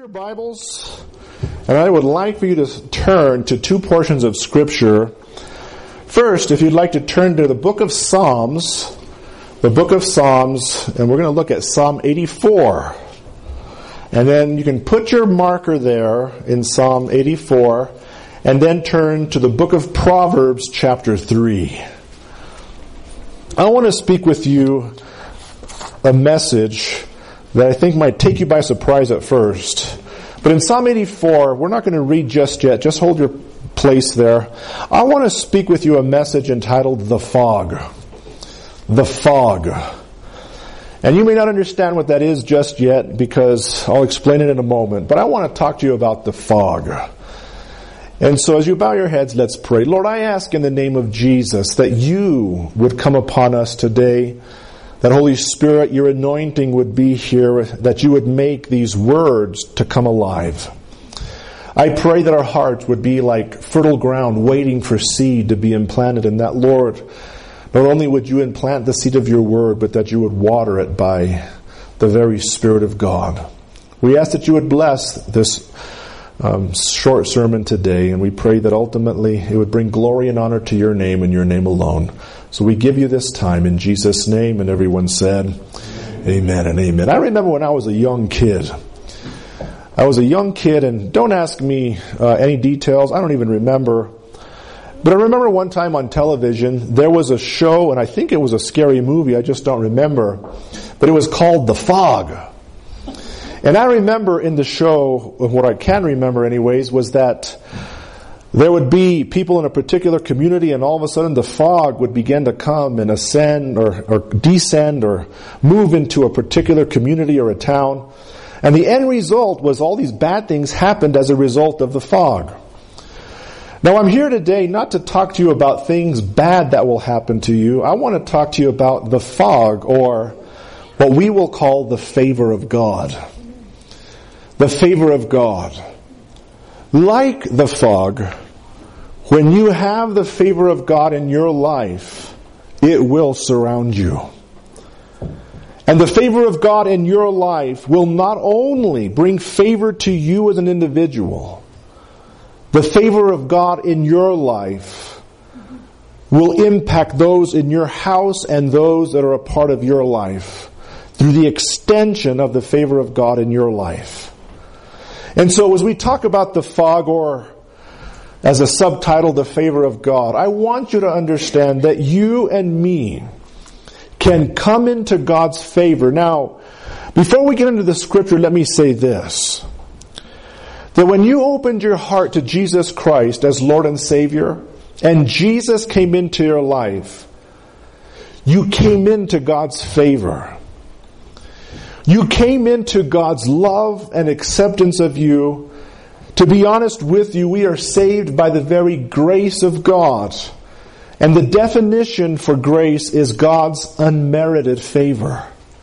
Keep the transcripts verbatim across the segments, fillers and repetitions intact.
your Bibles, and I would like for you to turn to two portions of Scripture. First, if you'd like to turn to the book of Psalms, the book of Psalms, and we're going to look at Psalm eighty-four. And then you can put your marker there in Psalm eighty-four, and then turn to the book of Proverbs, chapter three. I want to speak with you a message that I think might take you by surprise at first. But in Psalm eighty-four, we're not going to read just yet. Just hold your place there. I want to speak with you a message entitled The Fog. The Fog. And you may not understand what that is just yet, because I'll explain it in a moment. But I want to talk to you about the fog. And so as you bow your heads, let's pray. Lord, I ask in the name of Jesus that you would come upon us today. That Holy Spirit, your anointing would be here, that you would make these words to come alive. I pray that our hearts would be like fertile ground waiting for seed to be implanted, and that, Lord, not only would you implant the seed of your word, but that you would water it by the very Spirit of God. We ask that you would bless this um, short sermon today, and we pray that ultimately it would bring glory and honor to your name and your name alone. So we give you this time in Jesus' name, and everyone said, amen and amen. I remember when I was a young kid. I was a young kid, and don't ask me uh, any details. I don't even remember. But I remember one time on television, there was a show, and I think it was a scary movie, I just don't remember. But it was called The Fog. And I remember in the show, what I can remember anyways, was that there would be people in a particular community, and all of a sudden the fog would begin to come and ascend or, or descend or move into a particular community or a town. And the end result was all these bad things happened as a result of the fog. Now I'm here today not to talk to you about things bad that will happen to you. I want to talk to you about the fog, or what we will call the favor of God. The favor of God. Like the fog, when you have the favor of God in your life, it will surround you. And the favor of God in your life will not only bring favor to you as an individual, the favor of God in your life will impact those in your house and those that are a part of your life through the extension of the favor of God in your life. And so as we talk about the fog, or as a subtitle, the favor of God, I want you to understand that you and me can come into God's favor. Now, before we get into the scripture, let me say this. That when you opened your heart to Jesus Christ as Lord and Savior, and Jesus came into your life, you came into God's favor. You came into God's love and acceptance of you. To be honest with you, we are saved by the very grace of God. And the definition for grace is God's unmerited favor.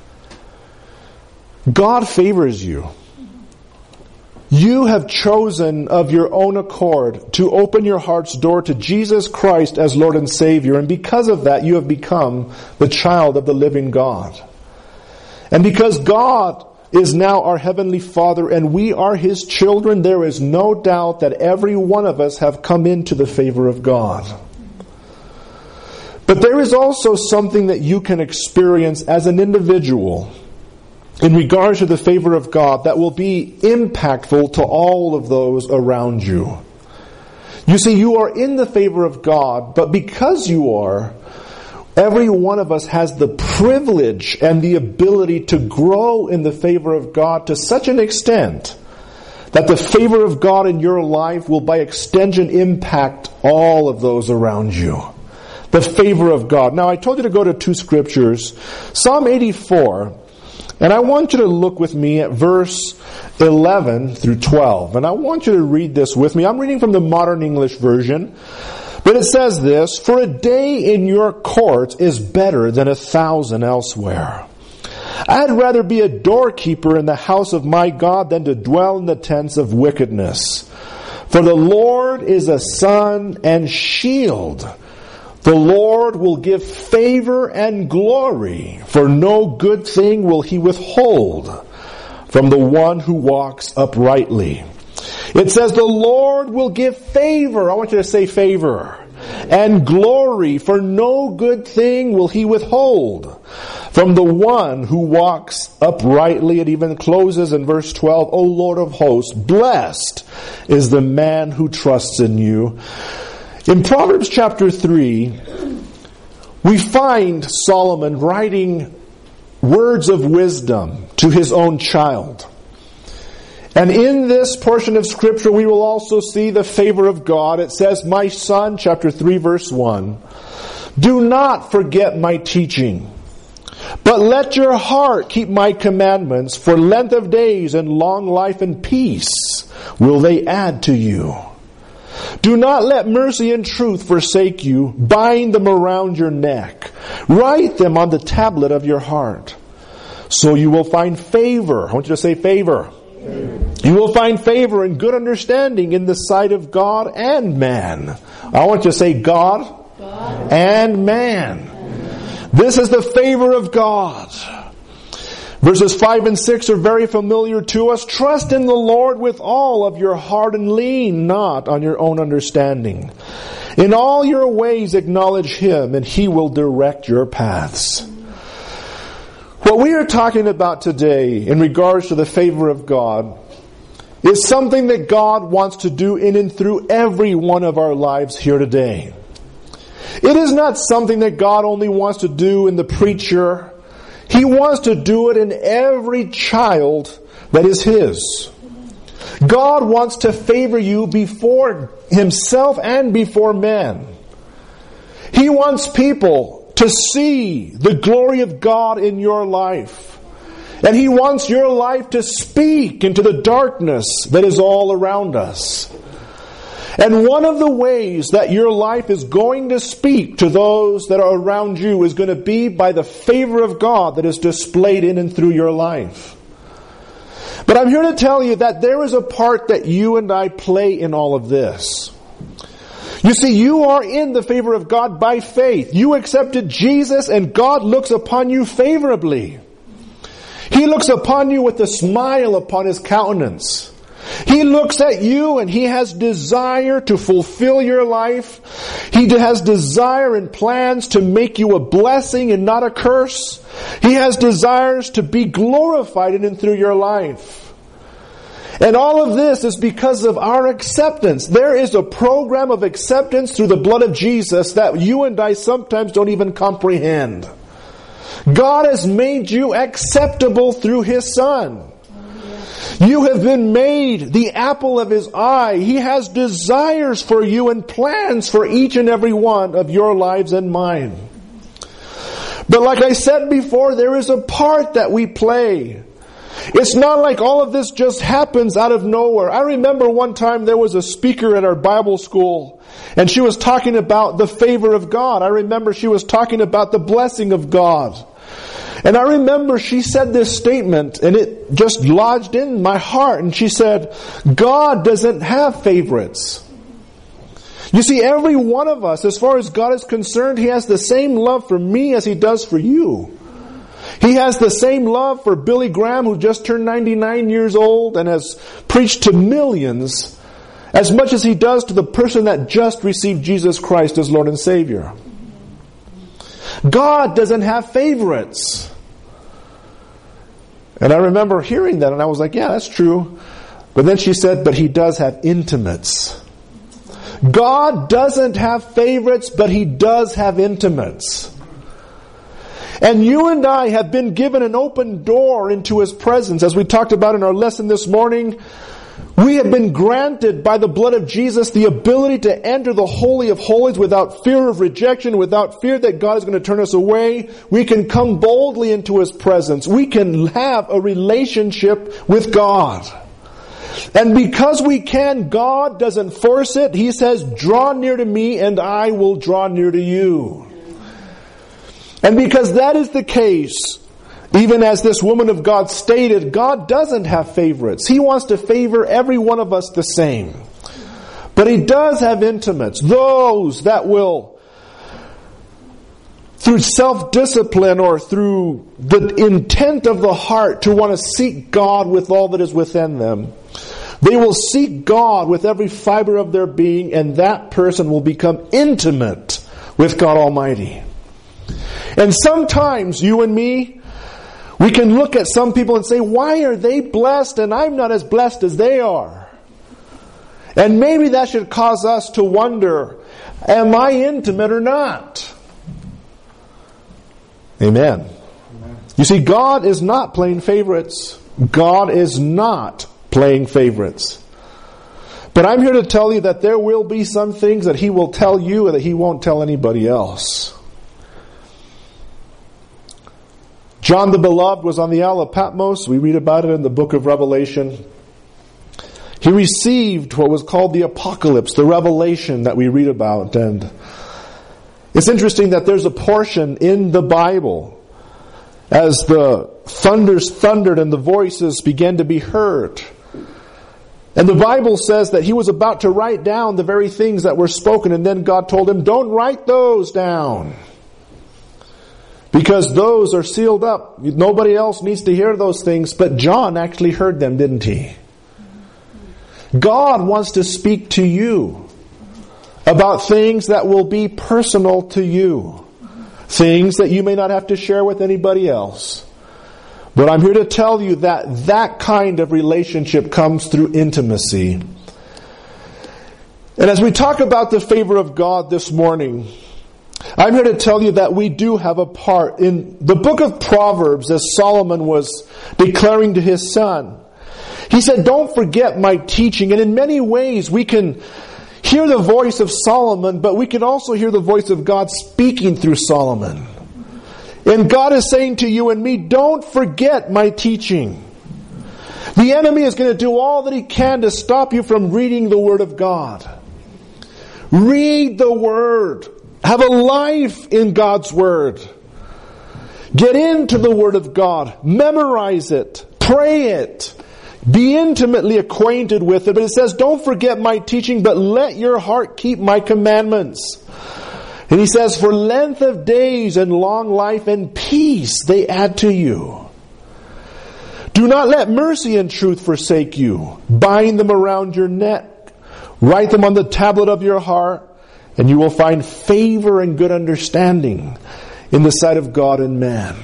God favors you. You have chosen of your own accord to open your heart's door to Jesus Christ as Lord and Savior. And because of that, you have become the child of the living God. And because God is now our Heavenly Father and we are His children, there is no doubt that every one of us have come into the favor of God. But there is also something that you can experience as an individual in regards to the favor of God that will be impactful to all of those around you. You see, you are in the favor of God, but because you are, every one of us has the privilege and the ability to grow in the favor of God to such an extent that the favor of God in your life will by extension impact all of those around you. The favor of God. Now I told you to go to two scriptures. Psalm eighty-four, and I want you to look with me at verse eleven through twelve. And I want you to read this with me. I'm reading from the Modern English Version. But it says this, "For a day in your courts is better than a thousand elsewhere. I'd rather be a doorkeeper in the house of my God than to dwell in the tents of wickedness. For the Lord is a sun and shield. The Lord will give favor and glory, for no good thing will He withhold. from the one who walks uprightly. It says the Lord will give favor. I want you to say favor. And glory, for no good thing will He withhold from the one who walks uprightly. It even closes in verse twelve, O Lord of hosts, blessed is the man who trusts in you. In Proverbs chapter three, we find Solomon writing words of wisdom to his own child. And in this portion of Scripture, we will also see the favor of God. It says, My son, chapter three, verse one, do not forget my teaching, but let your heart keep my commandments, for length of days and long life and peace will they add to you. Do not let mercy and truth forsake you. Bind them around your neck. Write them on the tablet of your heart. So you will find favor. I want you to say favor. You will find favor and good understanding in the sight of God and man. I want you to say God, God. and man. This is the favor of God. Verses five and six are very familiar to us. Trust in the Lord with all of your heart and lean not on your own understanding. In all your ways acknowledge Him and He will direct your paths. What we are talking about today in regards to the favor of God is something that God wants to do in and through every one of our lives here today. It is not something that God only wants to do in the preacher. He wants to do it in every child that is His. God wants to favor you before Himself and before men. He wants people to see the glory of God in your life. And He wants your life to speak into the darkness that is all around us. And one of the ways that your life is going to speak to those that are around you is going to be by the favor of God that is displayed in and through your life. But I'm here to tell you that there is a part that you and I play in all of this. You see, you are in the favor of God by faith. You accepted Jesus and God looks upon you favorably. He looks upon you with a smile upon His countenance. He looks at you and He has desire to fulfill your life. He has desire and plans to make you a blessing and not a curse. He has desires to be glorified in and through your life. And all of this is because of our acceptance. There is a program of acceptance through the blood of Jesus that you and I sometimes don't even comprehend. God has made you acceptable through His Son. You have been made the apple of His eye. He has desires for you and plans for each and every one of your lives and mine. But like I said before, there is a part that we play. It's not like all of this just happens out of nowhere. I remember one time there was a speaker at our Bible school, and she was talking about the favor of God. I remember she was talking about the blessing of God. And I remember she said this statement, and it just lodged in my heart. And she said, God doesn't have favorites. You see, every one of us, as far as God is concerned, He has the same love for me as He does for you. He has the same love for Billy Graham, who just turned ninety-nine years old and has preached to millions, as much as He does to the person that just received Jesus Christ as Lord and Savior. God doesn't have favorites. And I remember hearing that and I was like, yeah, that's true. But then she said, but He does have intimates. God doesn't have favorites, but He does have intimates. And you and I have been given an open door into His presence. As we talked about in our lesson this morning, we have been granted by the blood of Jesus the ability to enter the Holy of Holies without fear of rejection, without fear that God is going to turn us away. We can come boldly into His presence. We can have a relationship with God. And because we can, God doesn't force it. He says, draw near to me and I will draw near to you. And because that is the case, even as this woman of God stated, God doesn't have favorites. He wants to favor every one of us the same. But He does have intimates, those that will through self-discipline or through the intent of the heart to want to seek God with all that is within them, they will seek God with every fiber of their being, and that person will become intimate with God Almighty. And sometimes you and me, we can look at some people and say, why are they blessed and I'm not as blessed as they are? And maybe that should cause us to wonder, am I intimate or not? Amen. Amen. You see, God is not playing favorites. God is not playing favorites. But I'm here to tell you that there will be some things that He will tell you and that He won't tell anybody else. John the Beloved was on the Isle of Patmos. We read about it in the book of Revelation. He received what was called the apocalypse, the revelation that we read about. And it's interesting that there's a portion in the Bible as the thunders thundered and the voices began to be heard. And the Bible says that he was about to write down the very things that were spoken, and then God told him, don't write those down, because those are sealed up. Nobody else needs to hear those things, but John actually heard them, didn't he? God wants to speak to you about things that will be personal to you. Things that you may not have to share with anybody else. But I'm here to tell you that that kind of relationship comes through intimacy. And as we talk about the favor of God this morning, I'm here to tell you that we do have a part. In the book of Proverbs, as Solomon was declaring to his son, he said, don't forget my teaching. And in many ways we can hear the voice of Solomon, but we can also hear the voice of God speaking through Solomon. And God is saying to you and me, don't forget my teaching. The enemy is going to do all that he can to stop you from reading the Word of God. Read the Word. Have a life in God's Word. Get into the Word of God. Memorize it. Pray it. Be intimately acquainted with it. But it says, don't forget my teaching, but let your heart keep my commandments. And he says, for length of days and long life and peace they add to you. Do not let mercy and truth forsake you. Bind them around your neck. Write them on the tablet of your heart, and you will find favor and good understanding in the sight of God and man.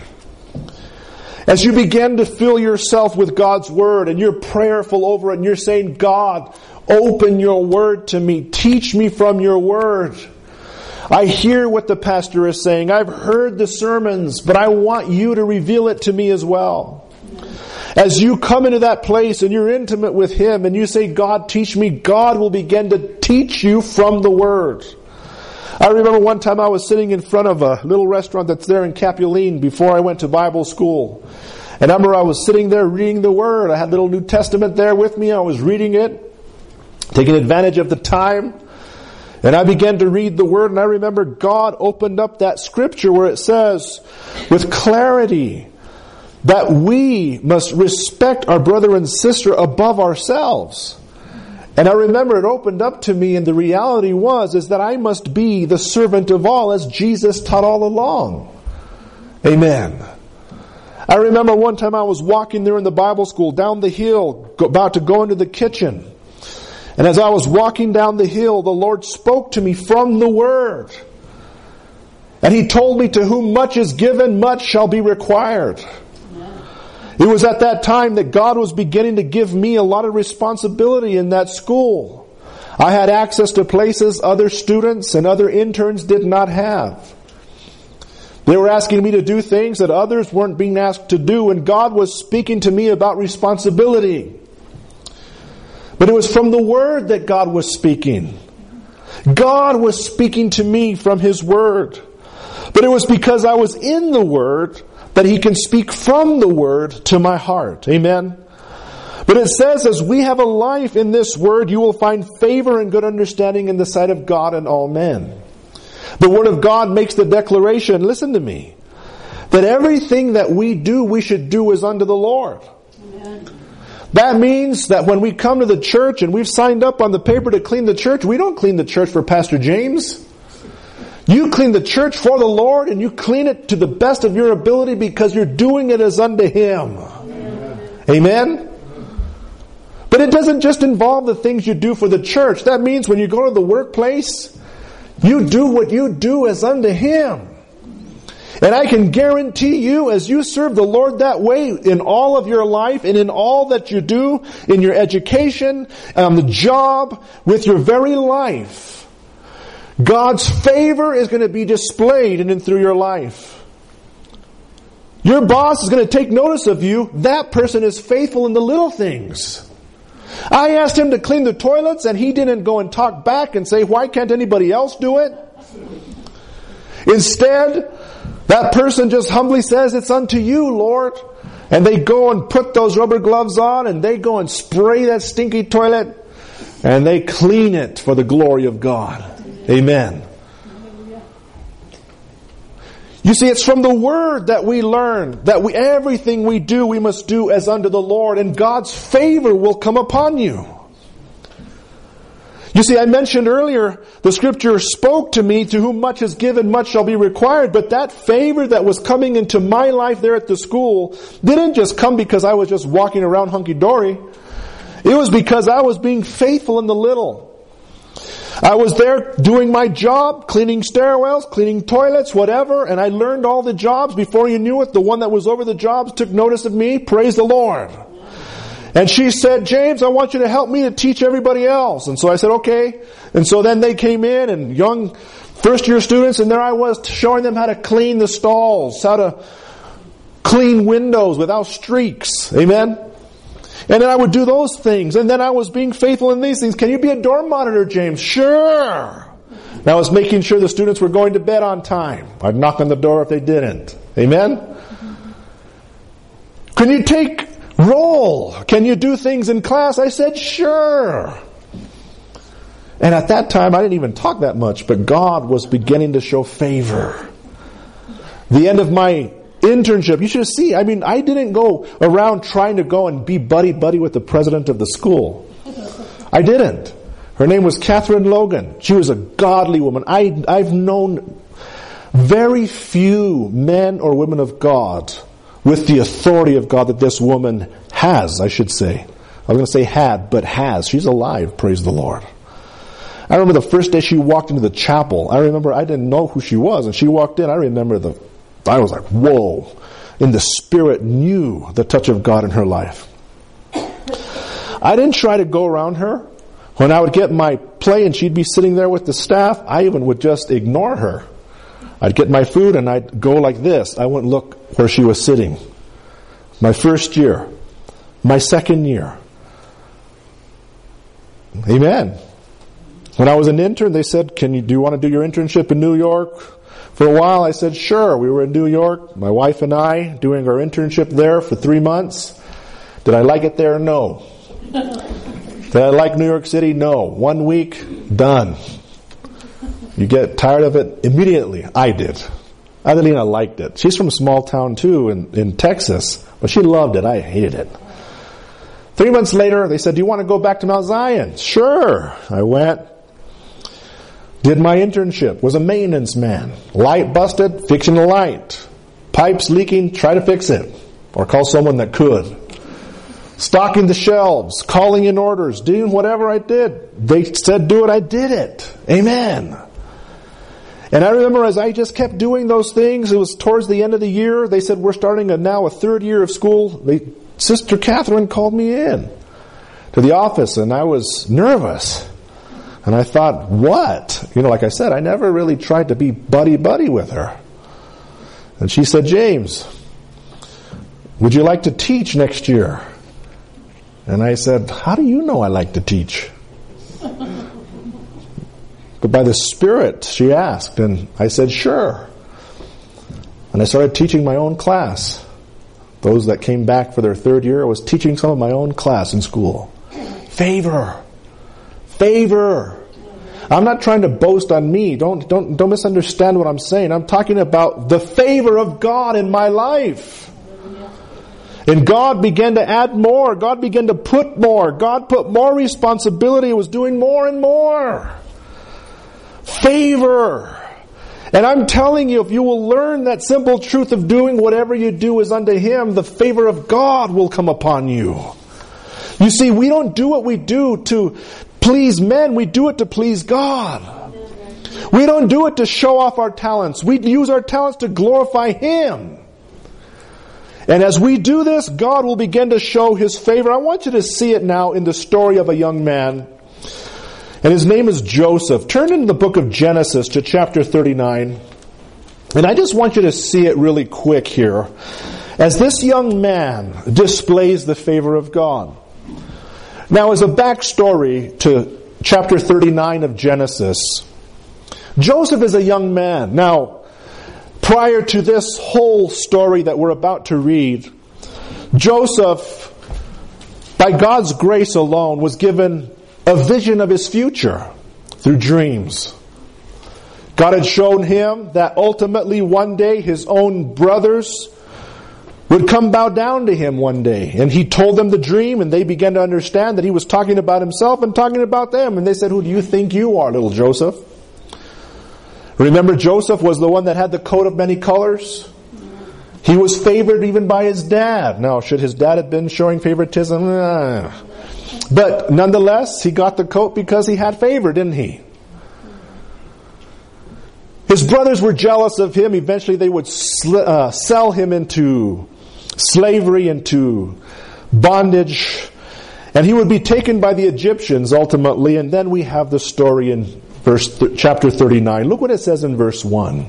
As you begin to fill yourself with God's Word and you're prayerful over it and you're saying, God, open your Word to me. Teach me from your Word. I hear what the pastor is saying. I've heard the sermons, but I want you to reveal it to me as well. As you come into that place and you're intimate with Him and you say, God, teach me, God will begin to teach you from the Word. I remember one time I was sitting in front of a little restaurant that's there in Capuline before I went to Bible school. And I remember I was sitting there reading the Word. I had a little New Testament there with me. I was reading it, taking advantage of the time. And I began to read the Word, and I remember God opened up that scripture where it says, with clarity, that we must respect our brother and sister above ourselves. And I remember it opened up to me, and the reality was is that I must be the servant of all, as Jesus taught all along. Amen. I remember one time I was walking there in the Bible school, down the hill, about to go into the kitchen. And as I was walking down the hill, the Lord spoke to me from the Word. And He told me, to whom much is given, much shall be required. It was at that time that God was beginning to give me a lot of responsibility in that school. I had access to places other students and other interns did not have. They were asking me to do things that others weren't being asked to do, and God was speaking to me about responsibility. But it was from the Word that God was speaking. God was speaking to me from His Word. But it was because I was in the Word that He can speak from the Word to my heart. Amen? But it says, as we have a life in this Word, you will find favor and good understanding in the sight of God and all men. The Word of God makes the declaration, listen to me, that everything that we do, we should do as unto the Lord. Amen. That means that when we come to the church and we've signed up on the paper to clean the church, we don't clean the church for Pastor James. You clean the church for the Lord, and you clean it to the best of your ability because you're doing it as unto Him. Amen? Amen? But it doesn't just involve the things you do for the church. That means when you go to the workplace, you do what you do as unto Him. And I can guarantee you, as you serve the Lord that way in all of your life and in all that you do, in your education, on the job, with your very life, God's favor is going to be displayed in and through your life. Your boss is going to take notice of you. That person is faithful in the little things. I asked him to clean the toilets, and he didn't go and talk back and say, why can't anybody else do it? Instead, that person just humbly says, it's unto you, Lord. And they go and put those rubber gloves on, and they go and spray that stinky toilet, and they clean it for the glory of God. Amen. You see, it's from the Word that we learn that we everything we do, we must do as unto the Lord, and God's favor will come upon you. You see, I mentioned earlier, the Scripture spoke to me, to whom much is given, much shall be required. But that favor that was coming into my life there at the school didn't just come because I was just walking around hunky-dory. It was because I was being faithful in the little. I was there doing my job, cleaning stairwells, cleaning toilets, whatever, and I learned all the jobs. Before you knew it, the one that was over the jobs took notice of me. Praise the Lord. And she said, James, I want you to help me to teach everybody else. And so I said, okay. And so then they came in, and young first year students, and there I was showing them how to clean the stalls, how to clean windows without streaks. Amen? And then I would do those things. And then I was being faithful in these things. Can you be a dorm monitor, James? Sure. And I was making sure the students were going to bed on time. I'd knock on the door if they didn't. Amen? Can you take roll? Can you do things in class? I said, sure. And at that time, I didn't even talk that much, but God was beginning to show favor. The end of my internship, you should see, I mean, I didn't go around trying to go and be buddy-buddy with the president of the school. I didn't. Her name was Catherine Logan. She was a godly woman. I, I've known very few men or women of God with the authority of God that this woman has, I should say. I was going to say had, but has. She's alive, praise the Lord. I remember the first day she walked into the chapel. I remember I didn't know who she was, and she walked in. I remember the I was like, whoa. In the Spirit knew the touch of God in her life. I didn't try to go around her. When I would get my play and she'd be sitting there with the staff, I even would just ignore her. I'd get my food and I'd go like this. I wouldn't look where she was sitting. My first year. My second year. Amen. When I was an intern, they said, "Can you do you want to do your internship in New York?" For a while, I said, sure. We were in New York, my wife and I, doing our internship there for three months. Did I like it there? No. Did I like New York City? No. One week, done. You get tired of it immediately. I did. Adelina liked it. She's from a small town, too, in, in Texas, but she loved it. I hated it. Three months later, they said, do you want to go back to Mount Zion? Sure. I went. Did my internship, was a maintenance man. Light busted, fixing the light. Pipes leaking, try to fix it. Or call someone that could. Stocking the shelves, calling in orders, doing whatever I did. They said do it, I did it. Amen. And I remember as I just kept doing those things, it was towards the end of the year, they said we're starting a, now a third year of school. They, Sister Catherine called me in to the office, and I was nervous. And I thought, what? You know, like I said, I never really tried to be buddy-buddy with her. And she said, James, would you like to teach next year? And I said, how do you know I like to teach? But by the Spirit, she asked. And I said, sure. And I started teaching my own class. Those that came back for their third year, I was teaching some of my own class in school. Favor. Favor. I'm not trying to boast on me. Don't, don't, don't misunderstand what I'm saying. I'm talking about the favor of God in my life. And God began to add more. God began to put more. God put more responsibility. It was doing more and more. Favor. And I'm telling you, if you will learn that simple truth of doing whatever you do is unto Him, the favor of God will come upon you. You see, we don't do what we do to please men. We do it to please God. We don't do it to show off our talents. We use our talents to glorify Him. And as we do this, God will begin to show His favor. I want you to see it now in the story of a young man. And his name is Joseph. Turn into the book of Genesis to chapter thirty-nine. And I just want you to see it really quick here. As this young man displays the favor of God. Now, as a backstory to chapter thirty-nine of Genesis, Joseph is a young man. Now, prior to this whole story that we're about to read, Joseph, by God's grace alone, was given a vision of his future through dreams. God had shown him that ultimately one day his own brothers would come bow down to him one day. And he told them the dream, and they began to understand that he was talking about himself and talking about them. And they said, "Who do you think you are, little Joseph?" Remember, Joseph was the one that had the coat of many colors? He was favored even by his dad. Now, should his dad have been showing favoritism? Nah. But nonetheless, he got the coat because he had favor, didn't he? His brothers were jealous of him. Eventually they would sl- uh, sell him into slavery, into bondage. And he would be taken by the Egyptians ultimately. And then we have the story in verse th- chapter thirty-nine. Look what it says in verse one.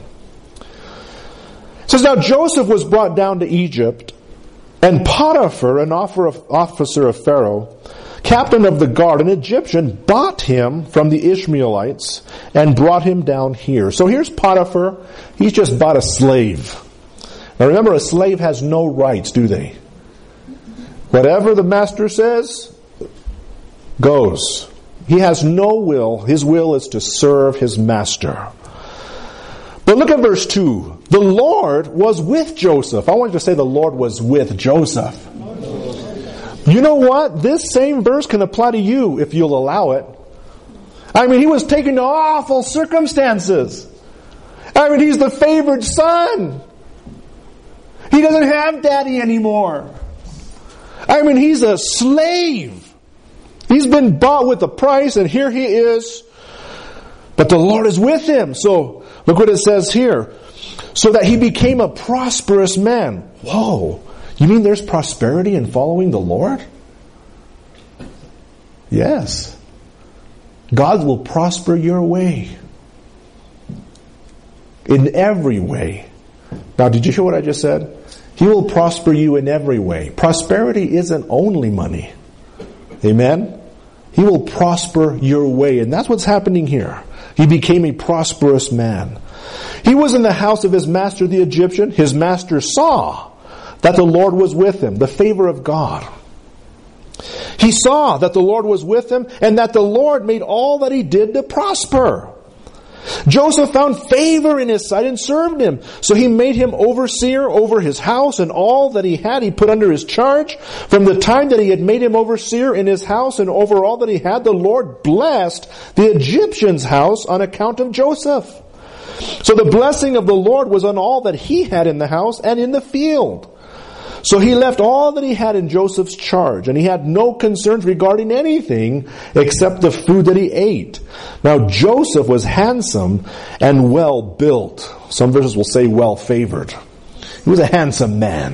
It says, "Now Joseph was brought down to Egypt, and Potiphar, an officer of Pharaoh, captain of the guard, an Egyptian, bought him from the Ishmaelites and brought him down here." So here's Potiphar. He's just bought a slave. Now remember, a slave has no rights, do they? Whatever the master says, goes. He has no will. His will is to serve his master. But look at verse two. The Lord was with Joseph. I want you to say the Lord was with Joseph. You know what? This same verse can apply to you if you'll allow it. I mean, he was taken to awful circumstances. I mean, he's the favored son. He doesn't have daddy anymore. I mean, he's a slave. He's been bought with a price, and here he is. But the Lord is with him. So, look what it says here. So that he became a prosperous man. Whoa. You mean there's prosperity in following the Lord? Yes. God will prosper your way. In every way. Now, did you hear what I just said? He will prosper you in every way. Prosperity isn't only money. Amen? He will prosper your way. And that's what's happening here. He became a prosperous man. He was in the house of his master, the Egyptian. His master saw that the Lord was with him, the favor of God. He saw that the Lord was with him and that the Lord made all that he did to prosper. Joseph found favor in his sight and served him. So he made him overseer over his house, and all that he had he put under his charge. From the time that he had made him overseer in his house and over all that he had, the Lord blessed the Egyptian's house on account of Joseph. So the blessing of the Lord was on all that he had in the house and in the field. So he left all that he had in Joseph's charge, and he had no concerns regarding anything except the food that he ate. Now Joseph was handsome and well built. Some verses will say well favored. He was a handsome man.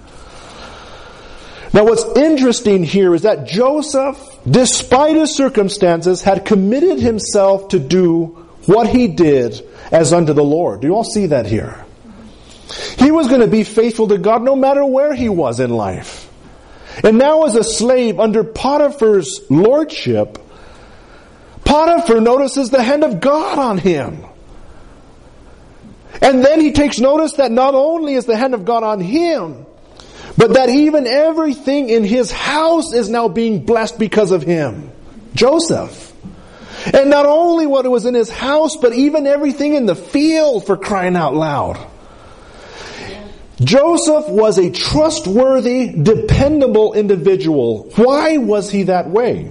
Now what's interesting here is that Joseph, despite his circumstances, had committed himself to do what he did as unto the Lord. Do you all see that here? He was going to be faithful to God no matter where he was in life. And now as a slave under Potiphar's lordship, Potiphar notices the hand of God on him. And then he takes notice that not only is the hand of God on him, but that even everything in his house is now being blessed because of him. Joseph. And not only what was in his house, but even everything in the field, for crying out loud. Joseph was a trustworthy, dependable individual. Why was he that way?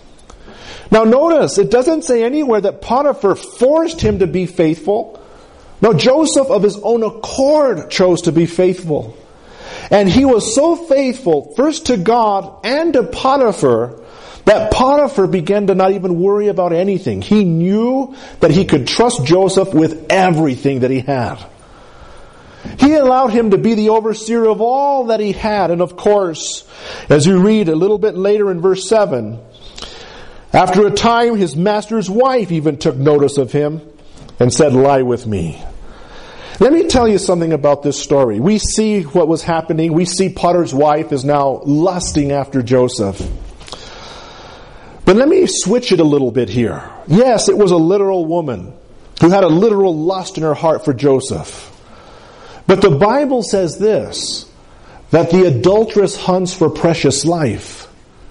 Now notice, it doesn't say anywhere that Potiphar forced him to be faithful. No, Joseph of his own accord chose to be faithful. And he was so faithful, first to God and to Potiphar, that Potiphar began to not even worry about anything. He knew that he could trust Joseph with everything that he had. He allowed him to be the overseer of all that he had. And of course, as you read a little bit later in verse seven, after a time his master's wife even took notice of him and said, "Lie with me." Let me tell you something about this story. We see what was happening. We see Potiphar's wife is now lusting after Joseph. But let me switch it a little bit here. Yes, it was a literal woman who had a literal lust in her heart for Joseph. But the Bible says this, that the adulteress hunts for precious life.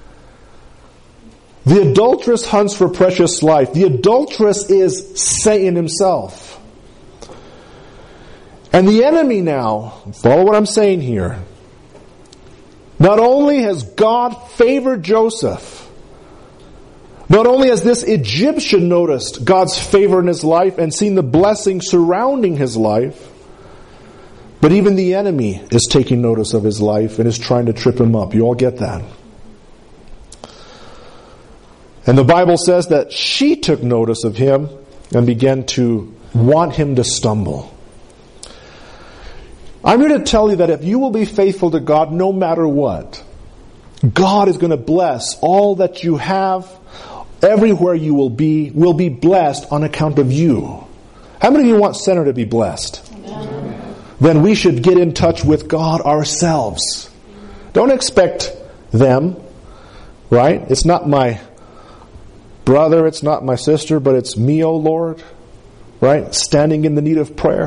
The adulteress hunts for precious life. The adulteress is Satan himself. And the enemy now, follow what I'm saying here, not only has God favored Joseph, not only has this Egyptian noticed God's favor in his life and seen the blessing surrounding his life, but even the enemy is taking notice of his life and is trying to trip him up. You all get that? And the Bible says that she took notice of him and began to want him to stumble. I'm here to tell you that if you will be faithful to God no matter what, God is going to bless all that you have. Everywhere you will be, will be blessed on account of you. How many of you want Center to be blessed? Amen. Then we should get in touch with God ourselves. Don't expect them, right? It's not my brother, it's not my sister, but it's me, O Lord, right? Standing in the need of prayer.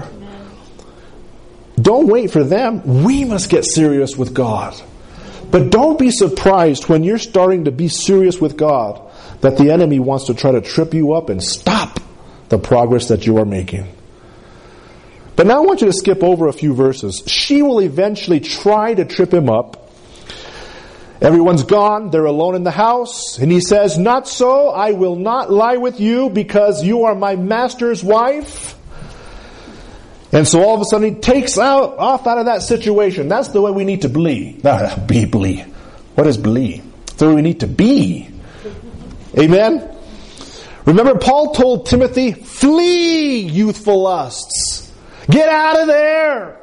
Don't wait for them. We must get serious with God. But don't be surprised when you're starting to be serious with God that the enemy wants to try to trip you up and stop the progress that you are making. But now I want you to skip over a few verses. She will eventually try to trip him up. Everyone's gone. They're alone in the house. And he says, "Not so. I will not lie with you because you are my master's wife." And so all of a sudden he takes out off out of that situation. That's the way we need to be. Uh, be, be. What is be? That's the way we need to be. Amen? Remember, Paul told Timothy, flee youthful lusts. Get out of there.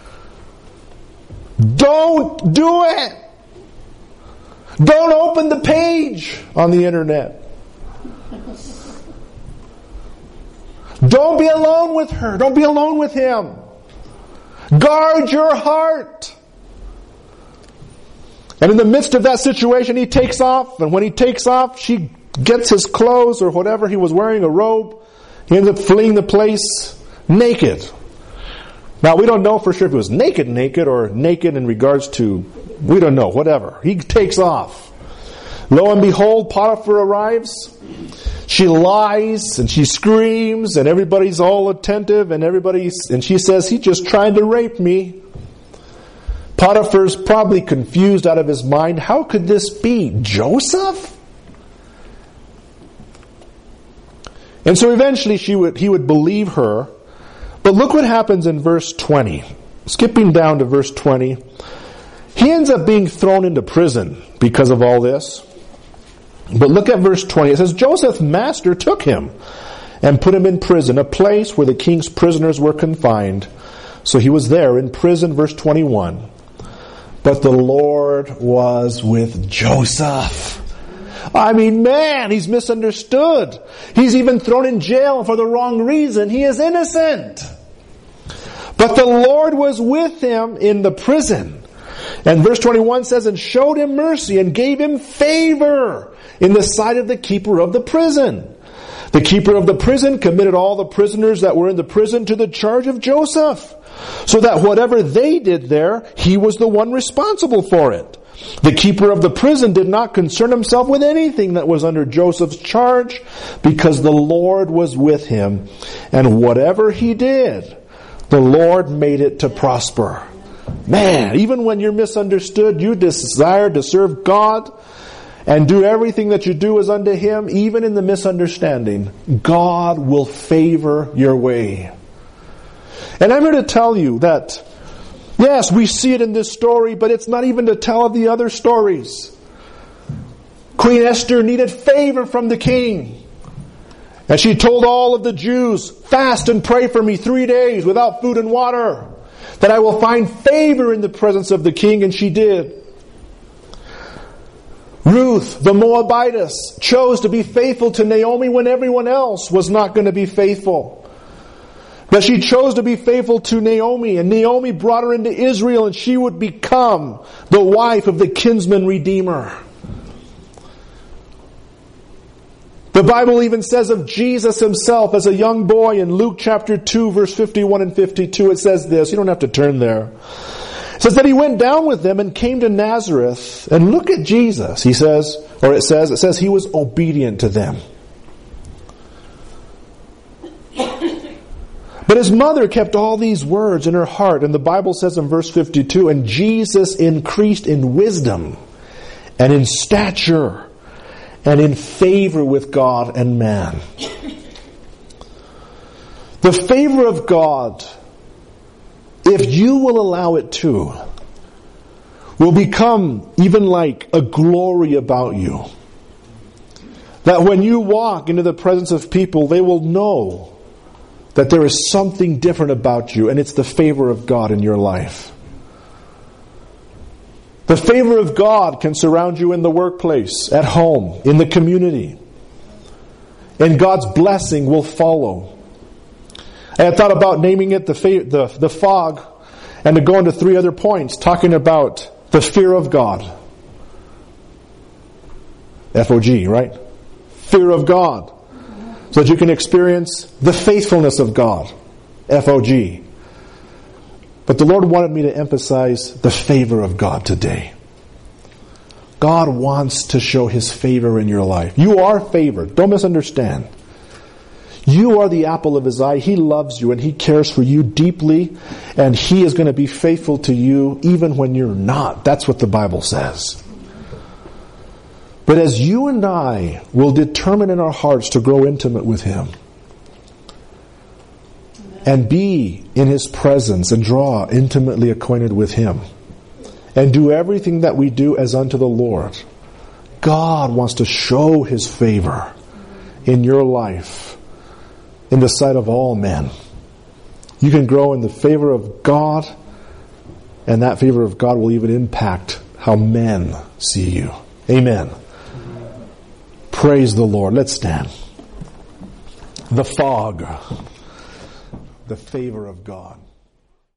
Don't do it. Don't open the page on the internet. Don't be alone with her. Don't be alone with him. Guard your heart. And in the midst of that situation, he takes off. And when he takes off, she gets his clothes or whatever he was wearing, a robe. He ends up fleeing the place naked. Now, we don't know for sure if it was naked naked or naked in regards to, we don't know, whatever. He takes off. Lo and behold, Potiphar arrives. She lies and she screams and everybody's all attentive and everybody's, and she says, "He just tried to rape me." Potiphar's probably confused out of his mind. How could this be? Joseph? And so eventually she would, he would believe her. But look what happens in verse twenty. Skipping down to verse twenty. He ends up being thrown into prison because of all this. But look at verse twenty. It says, Joseph's master took him and put him in prison, a place where the king's prisoners were confined. So he was there in prison, verse twenty-one. But the Lord was with Joseph. I mean, man, he's misunderstood. He's even thrown in jail for the wrong reason. He is innocent. But the Lord was with him in the prison. And verse twenty-one says, and showed him mercy and gave him favor in the sight of the keeper of the prison. The keeper of the prison committed all the prisoners that were in the prison to the charge of Joseph, so that whatever they did there, he was the one responsible for it. The keeper of the prison did not concern himself with anything that was under Joseph's charge, because the Lord was with him. And whatever he did, the Lord made it to prosper. Man, even when you're misunderstood, you desire to serve God and do everything that you do is unto Him, even in the misunderstanding, God will favor your way. And I'm here to tell you that, yes, we see it in this story, but it's not even to tell of the other stories. Queen Esther needed favor from the king. And she told all of the Jews, fast and pray for me three days without food and water, that I will find favor in the presence of the king, and she did. Ruth, the Moabitess, chose to be faithful to Naomi when everyone else was not going to be faithful. But she chose to be faithful to Naomi, and Naomi brought her into Israel, and she would become the wife of the kinsman redeemer. The Bible even says of Jesus himself as a young boy in Luke chapter two, verse fifty-one and fifty-two, it says this. You don't have to turn there. It says that he went down with them and came to Nazareth. And look at Jesus. He says, or it says, it says he was obedient to them. But his mother kept all these words in her heart. And the Bible says in verse fifty-two, and Jesus increased in wisdom and in stature and in favor with God and man. The favor of God, if you will allow it to, will become even like a glory about you. That when you walk into the presence of people, they will know that there is something different about you, and it's the favor of God in your life. The favor of God can surround you in the workplace, at home, in the community. And God's blessing will follow. I had thought about naming it the, fa- the, the fog, and to go into three other points, talking about the fear of God. F O G, right? Fear of God. So that you can experience the faithfulness of God. F O G. But the Lord wanted me to emphasize the favor of God today. God wants to show His favor in your life. You are favored. Don't misunderstand. You are the apple of His eye. He loves you and He cares for you deeply. And He is going to be faithful to you even when you're not. That's what the Bible says. But as you and I will determine in our hearts to grow intimate with Him and be in His presence and draw intimately acquainted with Him and do everything that we do as unto the Lord, God wants to show His favor in your life in the sight of all men. You can grow in the favor of God, and that favor of God will even impact how men see you. Amen. Praise the Lord. Let's stand. The fog. The favor of God.